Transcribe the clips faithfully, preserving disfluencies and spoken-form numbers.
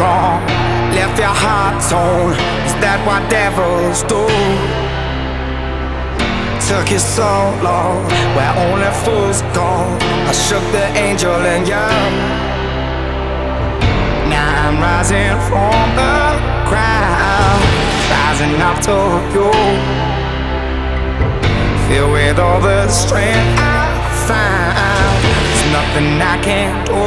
wrong, left your heart torn. Is that what devils do? Took you so long, where only fools go. I shook the angel in you. Now I'm rising from the crowd, rising up to you. Filled with all the strength I found, there's nothing I can't do.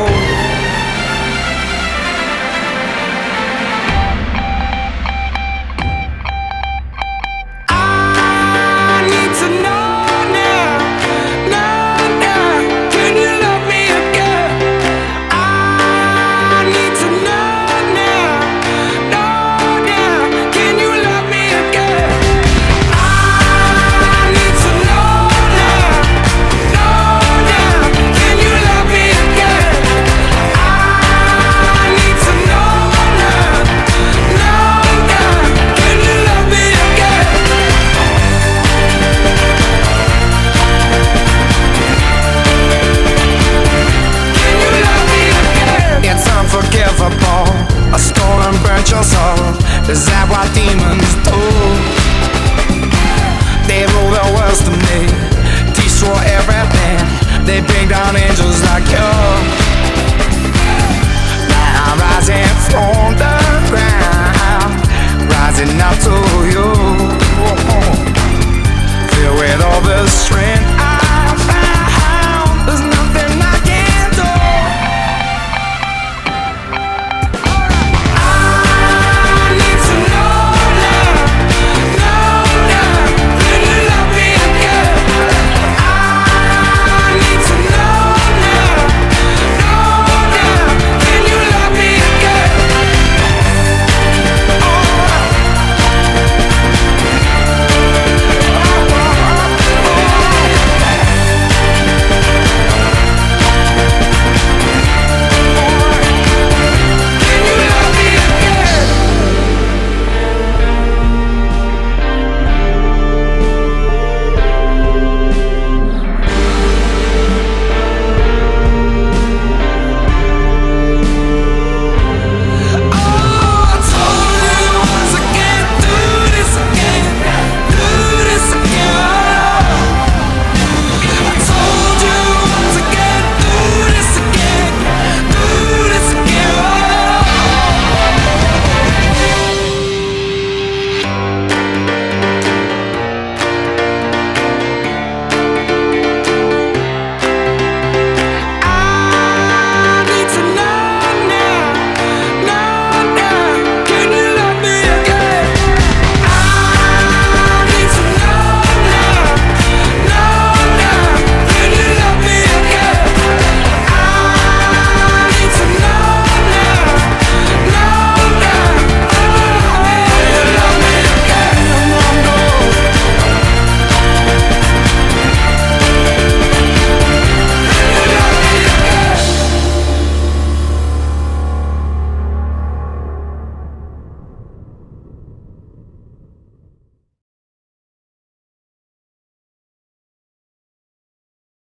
A stolen burnt your soul. Is that what demons do? They rule the world to me, destroy everything. They bring down angels like you. Now I'm rising.